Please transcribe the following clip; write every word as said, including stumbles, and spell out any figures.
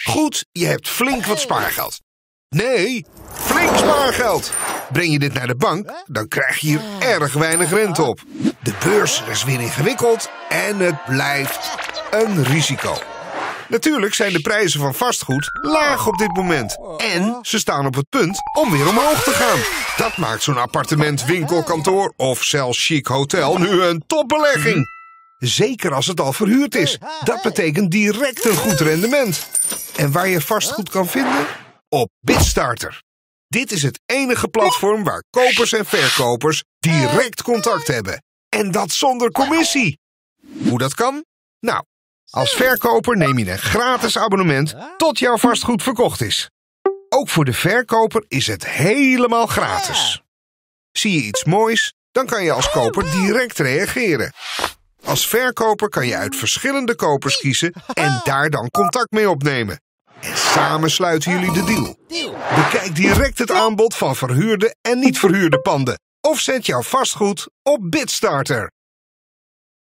Goed, je hebt flink wat spaargeld. Nee, flink spaargeld. Breng je dit naar de bank, dan krijg je hier erg weinig rente op. De beurs is weer ingewikkeld en het blijft een risico. Natuurlijk zijn de prijzen van vastgoed laag op dit moment. En ze staan op het punt om weer omhoog te gaan. Dat maakt zo'n appartement, winkelkantoor of zelfs chic hotel nu een topbelegging. Zeker als het al verhuurd is. Dat betekent direct een goed rendement. En waar je vastgoed kan vinden? Op Bidstarter. Dit is het enige platform waar kopers en verkopers direct contact hebben. En dat zonder commissie. Hoe dat kan? Nou, als verkoper neem je een gratis abonnement tot jouw vastgoed verkocht is. Ook voor de verkoper is het helemaal gratis. Zie je iets moois, dan kan je als koper direct reageren. Als verkoper kan je uit verschillende kopers kiezen en daar dan contact mee opnemen. En samen sluiten jullie de deal. Bekijk direct het aanbod van verhuurde en niet verhuurde panden. Of zet jouw vastgoed op Bidstarter.